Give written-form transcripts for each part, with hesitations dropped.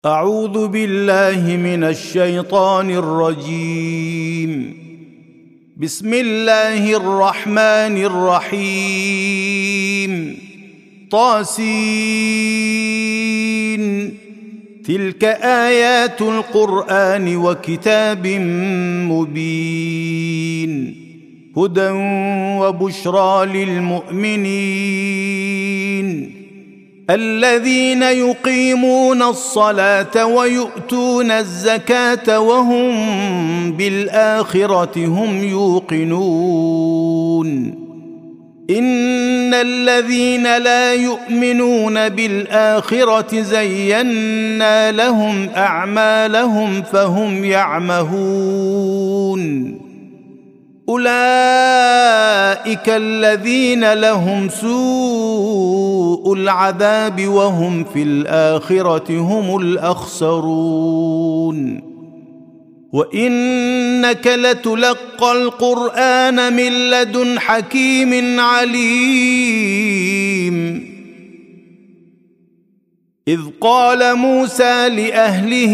أعوذ بالله من الشيطان الرجيم. بسم الله الرحمن الرحيم. طاسين. تلك آيات القرآن وكتاب مبين، هدى وبشرى للمؤمنين الذين يقيمون الصلاة ويؤتون الزكاة وهم بالآخرة هم يوقنون. إن الذين لا يؤمنون بالآخرة زينا لهم أعمالهم فهم يعمهون. أولئك الذين لهم سوء العذاب وهم في الآخرة هم الأخسرون. وإنك لتلقى القرآن من لدن حكيم عليم. إذ قال موسى لأهله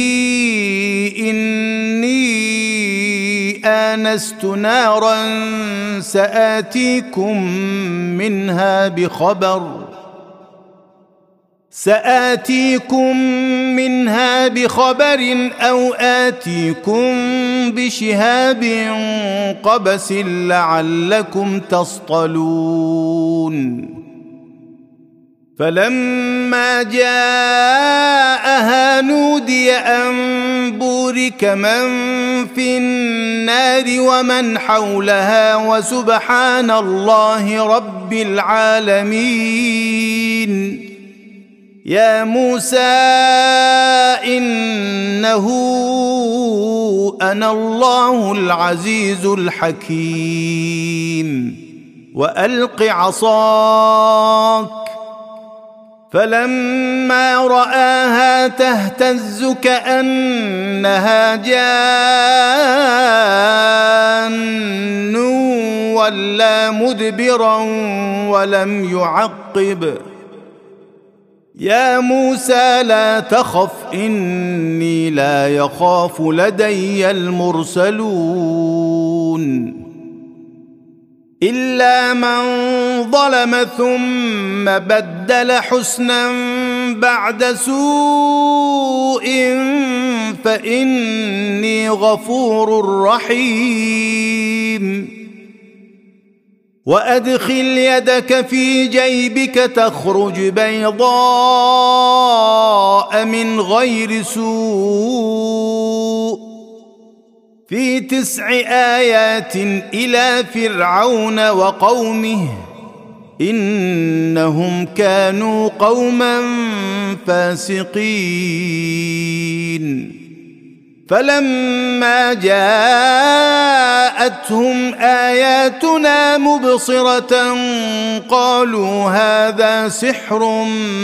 إني آنست نارا سآتيكم منها بخبر أو آتيكم بشهاب قبس لعلكم تصطلون. فلما جاءها نودي أن بورك من في النار ومن حولها وسبحان الله رب العالمين. يا موسى إنه أنا الله العزيز الحكيم. وألق عصاك. فلما رآها تهتز كأنها جان ولا مدبرا ولم يعقب. يا موسى لا تخف إني لا يخاف لدي المرسلون. إلا من ظلم ثم بدل حسنا بعد سوء فإني غفور رحيم. وأدخل يدك في جيبك تخرج بيضاء من غير سوء في 9 آيات إلى فرعون وقومه إنهم كانوا قوما فاسقين. فلما جاءتهم آياتنا مبصرة قالوا هذا سحر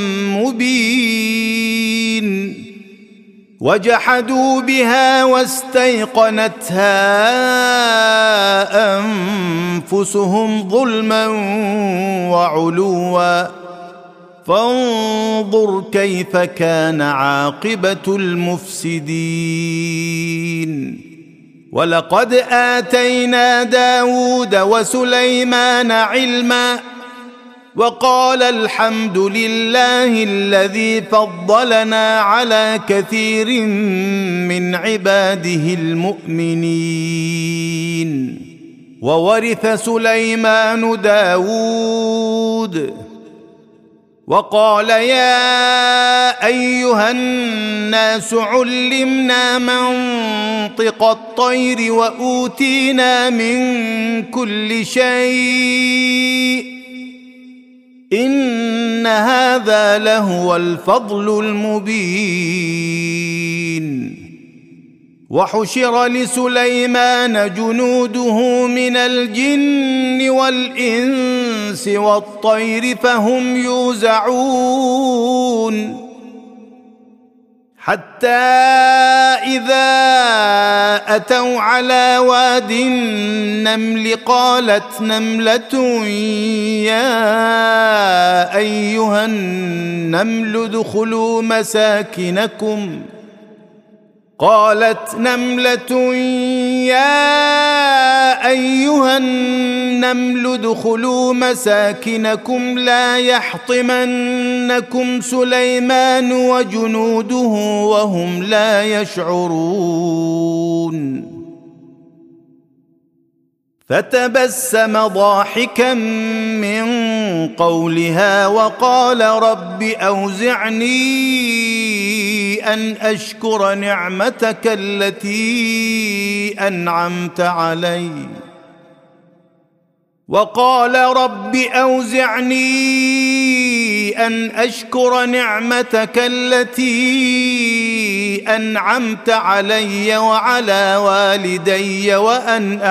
مبين. وجحدوا بها واستيقنتها أنفسهم ظلما وعلوا فانظر كيف كان عاقبة المفسدين. ولقد آتينا داود وسليمان علما وقال الحمد لله الذي فضلنا على كثير من عباده المؤمنين. وورث سليمان داود وقال يا أيها الناس علمنا منطق الطير وأوتينا من كل شيء إن هذا لهو الفضل المبين. وحشر لسليمان جنوده من الجن والإنس والطير فهم يوزعون. حتى إذا أتوا على واد النمل قالت نملة يا أيها النمل ادخلوا مساكنكم لا يحطمنكم سليمان وجنوده وهم لا يشعرون فتبسم ضاحكا من قولها وقال رب أوزعني أن أشكر نعمتك التي أنعمت علي وعلى والدي وأن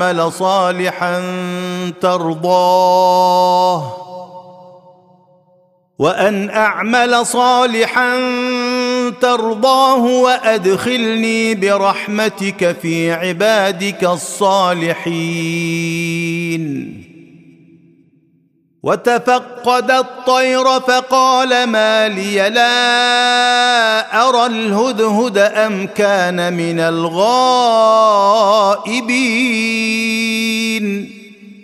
أعمل صالحا ترضاه وأدخلني برحمتك في عبادك الصالحين وتفقد الطير فقال ما لي لا أرى الهدهد أم كان من الغائبين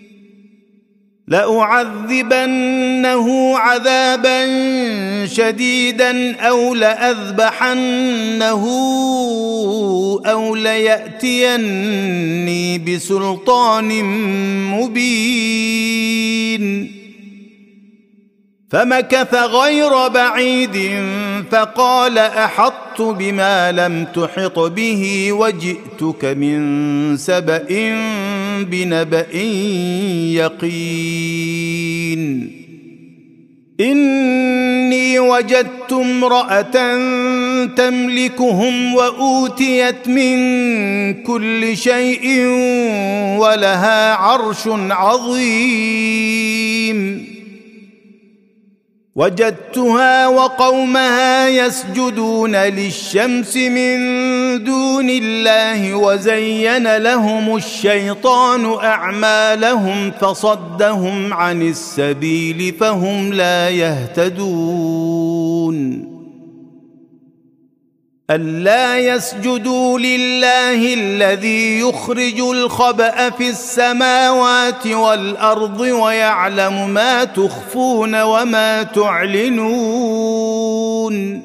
لأعذبنه عذابا شديدا أو لأذبحنه أو ليأتيني بسلطان مبين فمكث غير بعيد فقال أحطت بما لم تحط به وجئتك من سبأ بنبأ يقين إني وجدت امرأة تملكهم وأوتيت من كل شيء ولها عرش عظيم وجدتها وقومها يسجدون للشمس من دون الله وزين لهم الشيطان أعمالهم فصدهم عن السبيل فهم لا يهتدون ألا يسجدوا لله الذي يخرج الخبأ في السماوات والأرض ويعلم ما تخفون وما تعلنون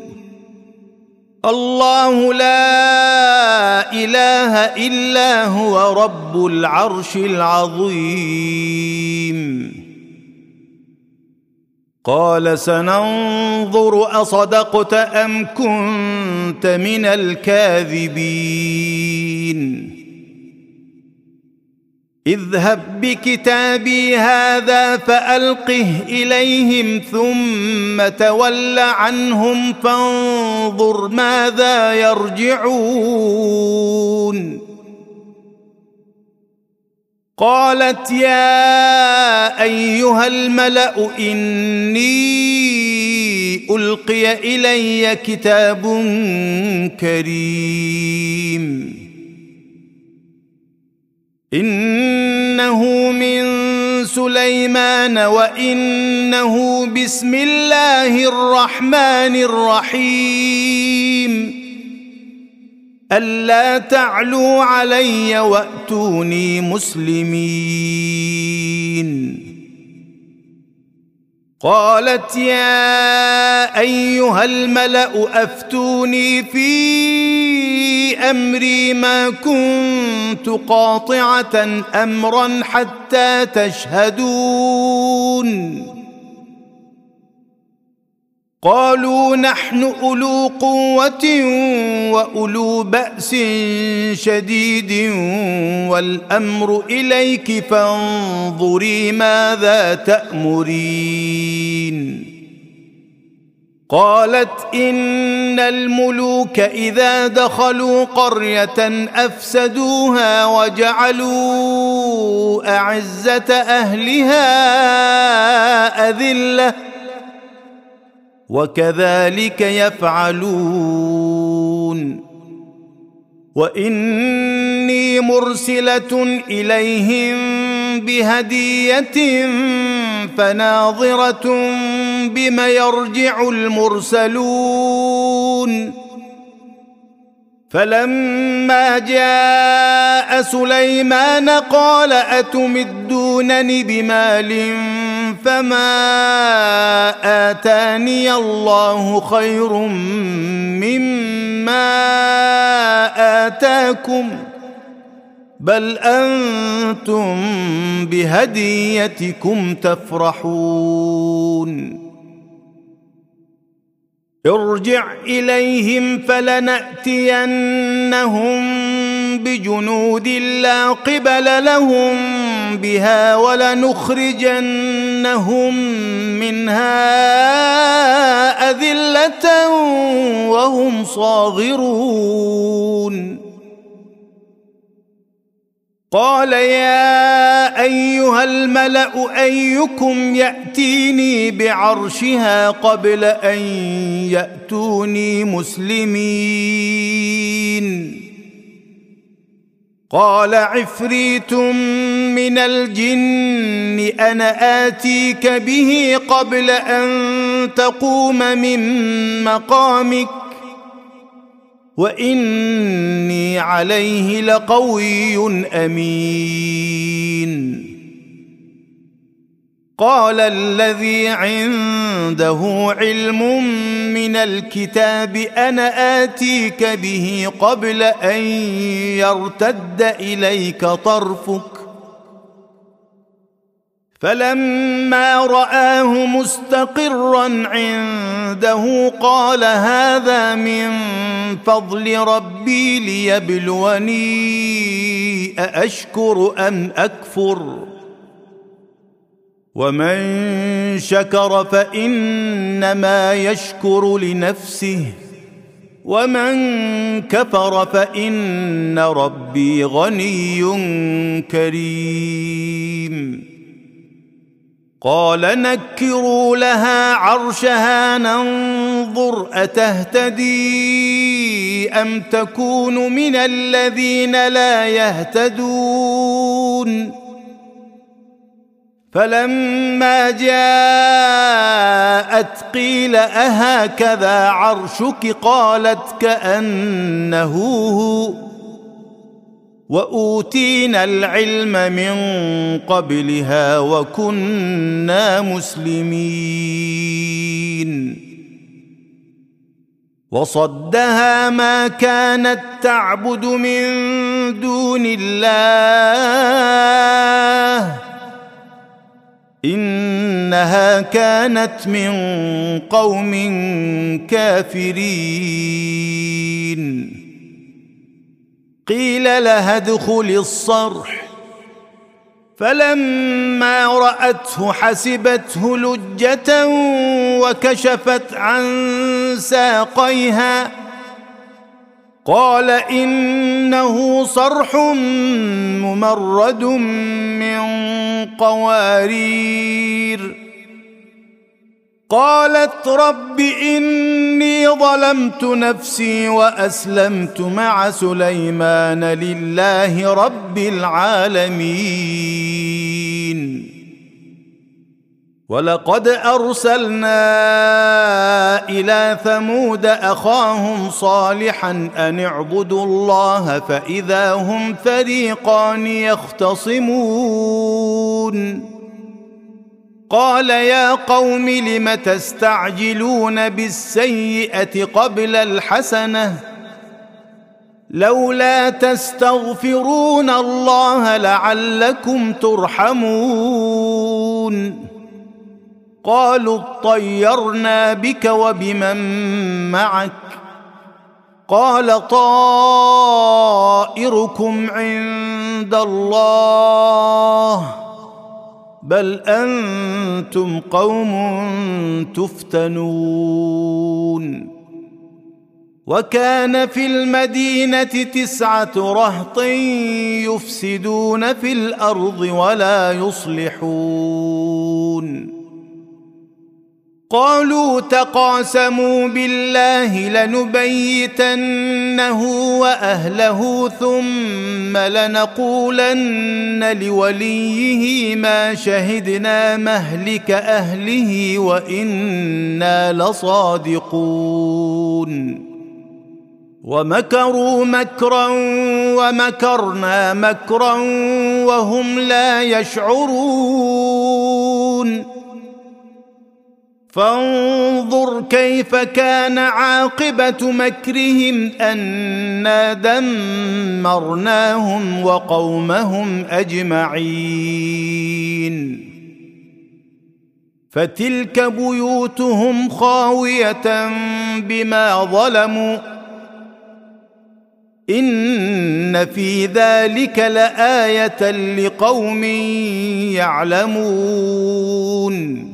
الله لا إله إلا هو رب العرش العظيم قال سننظر أصدقت أم كنت من الكاذبين اذهب بكتابي هذا فألقه إليهم ثم تول عنهم فانظر ماذا يرجعون قالت يا أيها الملأ إني ألقي إلي كتاب كريم إنه من سليمان وإنه بسم الله الرحمن الرحيم ألا تعلوا علي وأتوني مسلمين قالت يا أيها الملأ أفتوني في أمري ما كنت قاطعة أمرا حتى تشهدون قالوا نحن أولو قوة وأولو بأس شديد والأمر إليك فانظري ماذا تأمرين قالت إن الملوك إذا دخلوا قرية أفسدوها وجعلوا أعزة أهلها أذلة وكذلك يفعلون وإني مرسلة إليهم بهدية فناظرة بم يرجع المرسلون فلما جاء سليمان قال أتمدونني بمال فما آتاني الله خير مما آتاكم بل أنتم بهديتكم تفرحون ارجع إليهم فلنأتينهم بجنود لا قبل لهم بها ولنخرجنهم منها أذلة وهم صاغرون قال يا أيها الملأ أيكم يأتيني بعرشها قبل أن يأتوني مسلمين قال عفريت من الجن أنا آتيك به قبل أن تقوم من مقامك وإني عليه لقوي أمين قال الذي عنده علم من الكتاب أنا آتيك به قبل أن يرتد إليك طرفك فلما رآه مستقرا عنده قال هذا من فضل ربي ليبلوني أأشكر أم أكفر ومن شكر فإنما يشكر لنفسه ومن كفر فإن ربي غني كريم قال نكروا لها عرشها ننظر أتهتدي أم تكون من الذين لا يهتدون فلما جاءت قيل أهكذا عرشك قالت كأنه هو وأوتينا العلم من قبلها وكنا مسلمين وصدها ما كانت تعبد من دون الله إنها كانت من قوم كافرين قيل لها ادخل الصرح فلما رأته حسبته لجة وكشفت عن ساقيها قال إنه صرح ممرد من قوارير قالت رب إني ظلمت نفسي وأسلمت مع سليمان لله رب العالمين ولقد أرسلنا إلى ثمود أخاهم صالحا أن اعبدوا الله فإذا هم فريقان يختصمون قال يا قوم لم تستعجلون بالسيئة قبل الحسنة لولا تستغفرون الله لعلكم ترحمون قالوا اطيرنا بك وبمن معك قال طائركم عند الله بل أنتم قوم تفتنون وكان في المدينة 9 رهط يفسدون في الأرض ولا يصلحون قالوا تقاسموا بالله لنبيتنه وأهله ثم لنقولن لوليه ما شهدنا مهلك أهله وإنا لصادقون ومكروا مكرا ومكرنا مكرا وهم لا يشعرون فانظر كيف كان عاقبة مكرهم أنا دمرناهم وقومهم أجمعين فتلك بيوتهم خاوية بما ظلموا إن في ذلك لآية لقوم يعلمون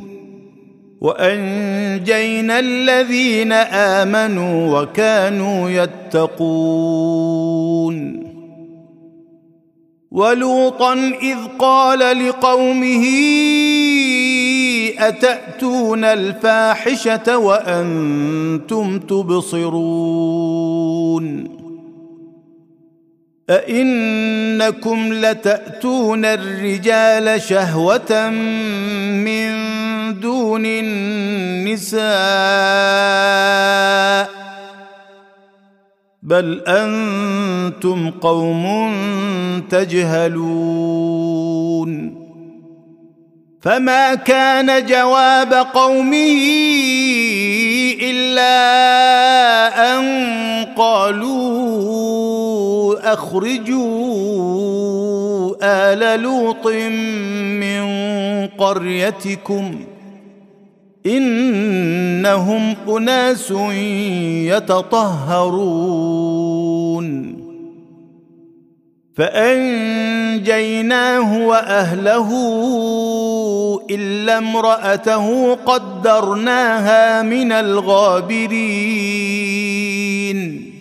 وأنجينا الذين آمنوا وكانوا يتقون ولوطا إذ قال لقومه أتأتون الفاحشة وأنتم تبصرون أئنكم لتأتون الرجال شهوة من دون النساء بل أنتم قوم تجهلون فما كان جواب قومه إلا أن قالوا أخرجوا آل لوط من قريتكم إنهم أناس يتطهرون فأنجيناه وأهله إلا امرأته قدرناها من الغابرين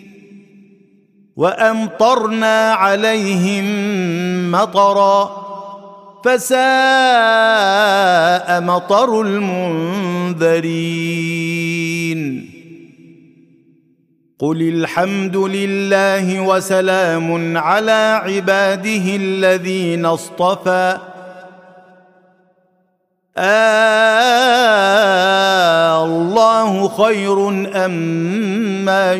وأمطرنا عليهم مطرا فساء مطر المنذرين قل الحمد لله وسلام على عباده الذين اصطفى الله خير أما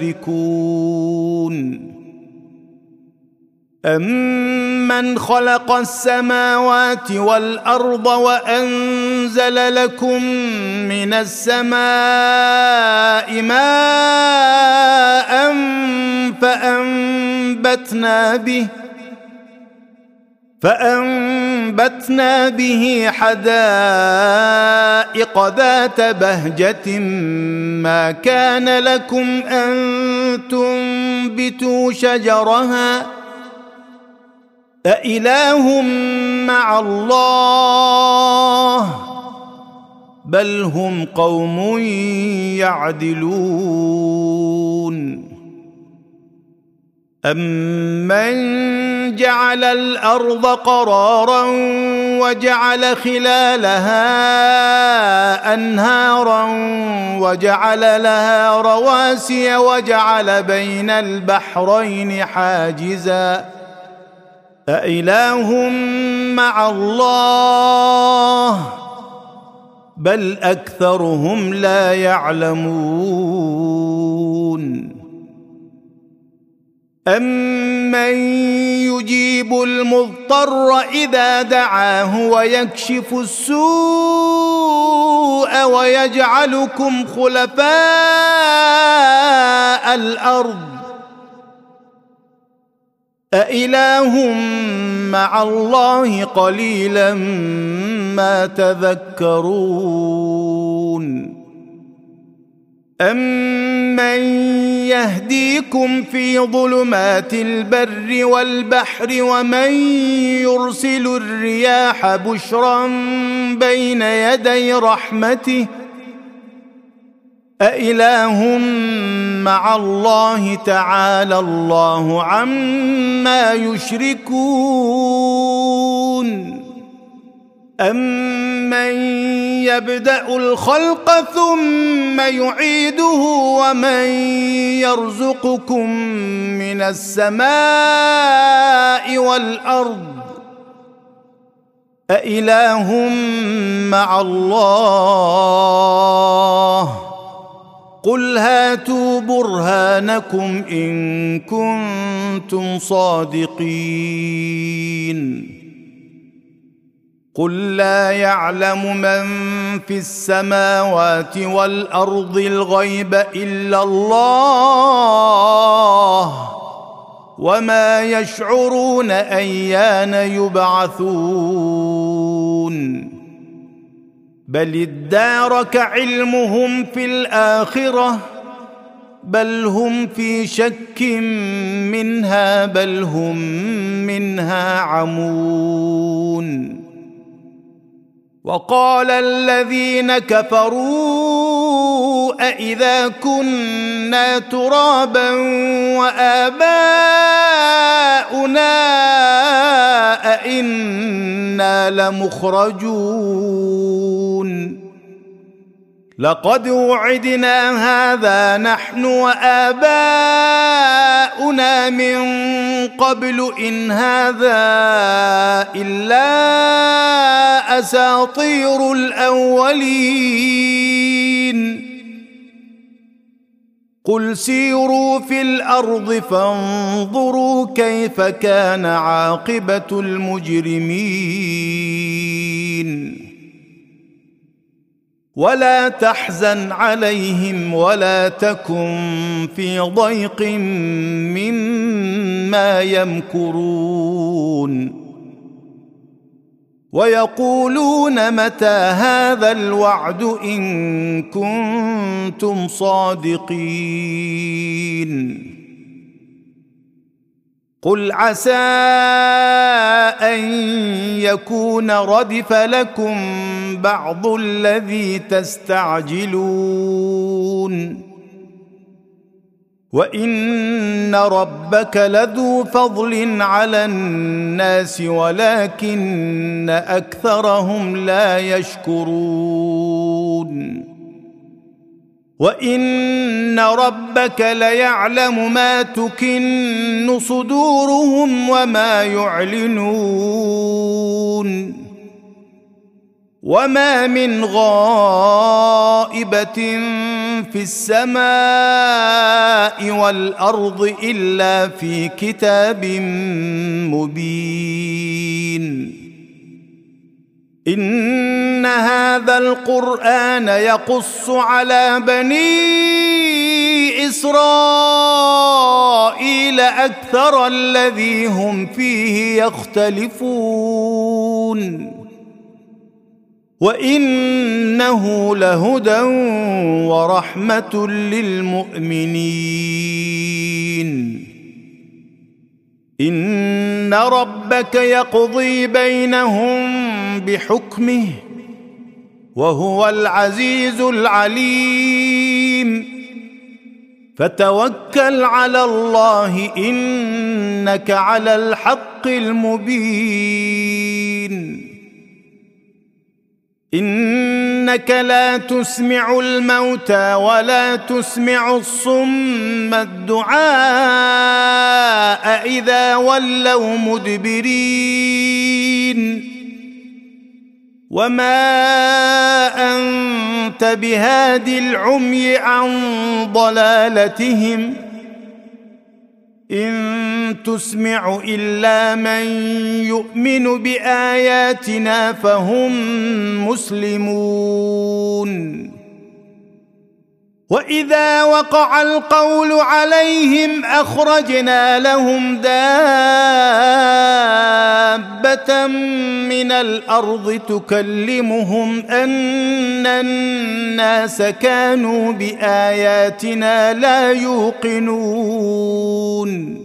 يشركون أمن خلق السماوات والأرض وأنزل لكم من السماء ماء فأنبتنا به حدائق ذات بهجة ما كان لكم أن تنبتوا شجرها أإله مع الله بل هم قوم يعدلون أمن جعل الأرض قرارا وجعل خلالها أنهارا وجعل لها رواسي وجعل بين البحرين حاجزا أإله مع الله بل أكثرهم لا يعلمون أمن يجيب المضطر إذا دعاه ويكشف السوء ويجعلكم خلفاء الأرض أإله مع الله قليلا ما تذكرون أمن يهديكم في ظلمات البر والبحر ومن يرسل الرياح بشرا بين يدي رحمته أإله مع الله تعالى الله عما يشركون أَمَّن يَبْدَأُ الْخَلْقَ ثُمَّ يُعِيدُهُ وَمَن يَرْزُقُكُم مِّنَ السَّمَاءِ وَالْأَرْضِ أَإِلَٰهٌ مَّعَ اللَّهِ قُلْ هَاتُوا بُرْهَانَكُمْ إِن كُنتُمْ صَادِقِينَ قُل لَّا يَعْلَمُ مَن فِي السَّمَاوَاتِ وَالْأَرْضِ الْغَيْبَ إِلَّا اللَّهُ وَمَا يَشْعُرُونَ أَيَّانَ يُبْعَثُونَ بَلِ ادَّارَكَ عِلْمُهُمْ فِي الْآخِرَةِ بَلْ هُمْ فِي شَكٍّ مِّنْهَا بَلْ هُمْ مِنْهَا عَمُونَ وَقَالَ الَّذِينَ كَفَرُوا أَإِذَا كُنَّا تُرَابًا وَآبَاؤُنَا أَإِنَّا لَمُخْرَجُونَ لَقَدْ وُعِدْنَا هَذَا نَحْنُ وَآبَاؤُنَا مِن قَبْلُ إِنْ هَذَا إِلَّا أَسَاطِيرُ الْأَوَّلِينَ قُلْ سِيرُوا فِي الْأَرْضِ فَانظُرُوا كَيْفَ كَانَ عَاقِبَةُ الْمُجْرِمِينَ وَلَا تَحْزَنْ عَلَيْهِمْ وَلَا تَكُنْ في ضَيْقٍ مِّمَّا يَمْكُرُونَ وَيَقُولُونَ مَتَى هَذَا الْوَعْدُ إِن كُنتُمْ صَادِقِينَ قُلْ عَسَىٰ أَن يَكُونَ رَدِفَ لَكُم بَعْضُ الَّذِي تَسْتَعْجِلُونَ وَإِنَّ رَبَّكَ لَذُو فَضْلٍ عَلَى النَّاسِ وَلَكِنَّ أَكْثَرَهُمْ لَا يَشْكُرُونَ وَإِنَّ رَبَّكَ لَيَعْلَمُ مَا تُكِنُّ صُدُورُهُمْ وَمَا يُعْلِنُونَ وَمَا مِنْ غَائِبَةٍ فِي السَّمَاءِ وَالْأَرْضِ إِلَّا فِي كِتَابٍ مُبِينٍ إِنَّ هَذَا الْقُرْآنَ يَقُصُّ عَلَى بَنِي إِسْرَائِيلَ أَكْثَرَ الَّذِي هُمْ فِيهِ يَخْتَلِفُونَ وَإِنَّهُ لَهُدًى وَرَحْمَةٌ لِّلْمُؤْمِنِينَ إِنَّ رَبَّكَ يَقْضِي بَيْنَهُم بِحُكْمِهِ وَهُوَ الْعَزِيزُ الْعَلِيمُ فَتَوَكَّلْ عَلَى اللَّهِ إِنَّكَ عَلَى الْحَقِّ الْمُبِينِ إِنَّكَ لَا تُسْمِعُ الْمَوْتَى وَلَا تُسْمِعُ الصُّمَّ الدُّعَاءَ إِذَا وَلَّوْا مُدْبِرِينَ وَمَا أَنتَ بِهَادِ الْعُمْيِ عَن ضَلَالَتِهِمْ إِن تُسْمِعُ إِلَّا مَن يُؤْمِنُ بِآيَاتِنَا فَهُم مُّسْلِمُونَ وَإِذَا وَقَعَ الْقَوْلُ عَلَيْهِمْ أَخْرَجْنَا لَهُمْ دَابَّةً مِّنَ الْأَرْضِ تُكَلِّمُهُمْ أَنَّ النَّاسَ كَانُوا بِآيَاتِنَا لَا يُوقِنُونَ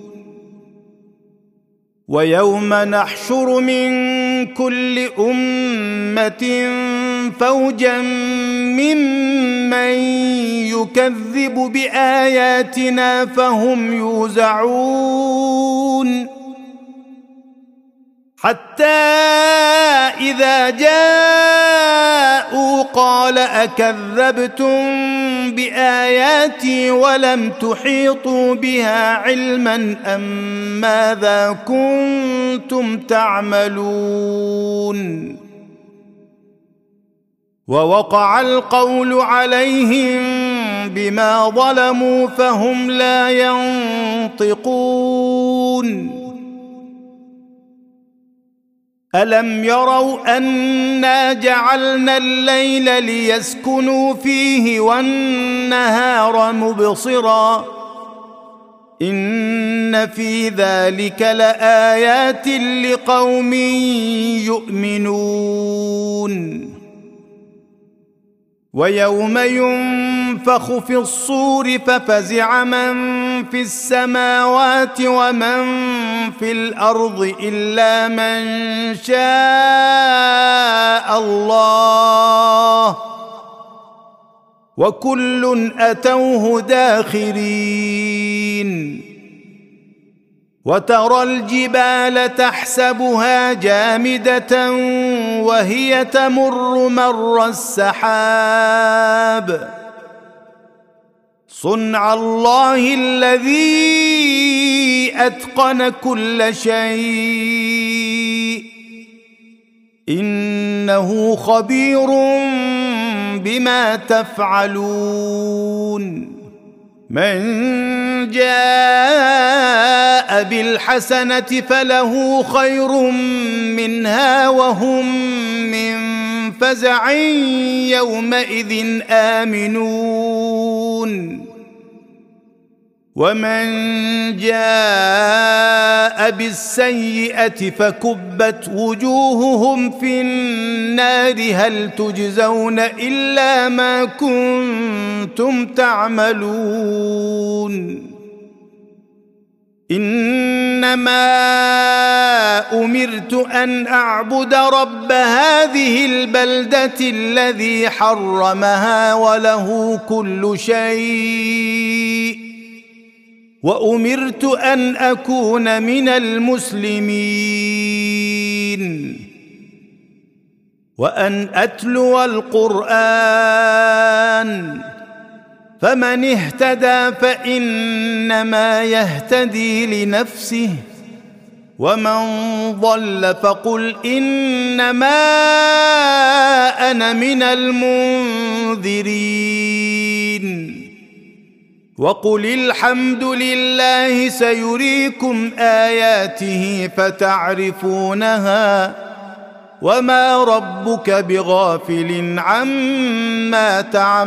وَيَوْمَ نَحْشُرُ مِن كُلِّ أُمَّةٍ فَوْجًا مِّمَّن يُكَذِّبُ بِآيَاتِنَا فَهُمْ يُوزَعُونَ حتى إذا جاءوا قال أكذبتم بآياتي ولم تحيطوا بها علما أم ماذا كنتم تعملون ووقع القول عليهم بما ظلموا فهم لا ينطقون ألم يروا أنا جعلنا الليل ليسكنوا فيه والنهار مبصرا إن في ذلك لآيات لقوم يؤمنون ويوم ينفخ في الصور ففزع من في السماوات ومن في الأرض إلا من شاء الله وكل أتوه داخرين وترى الجبال تحسبها جامدة وهي تمر مر السحاب صنع الله الذي أتقن كل شيء إنه خبير بما تفعلون من جاء بالحسنة فله خير منها وهم من فزع يومئذ آمنون ومن جاء بالسيئة فكبت وجوههم في النار هل تجزون إلا ما كنتم تعملون إنما أمرت أن أعبد رب هذه البلدة الذي حرمها وله كل شيء وأمرت أن أكون من المسلمين وأن أتلو القرآن فمن اهتدى فإنما يهتدي لنفسه ومن ضل فقل إنما أنا من المنذرين وقل الحمد لله سيريكم آياته فتعرفونها وما ربك بغافل عما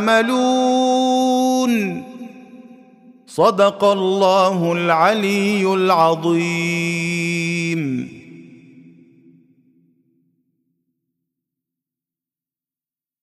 تعملون صدق الله العلي العظيم.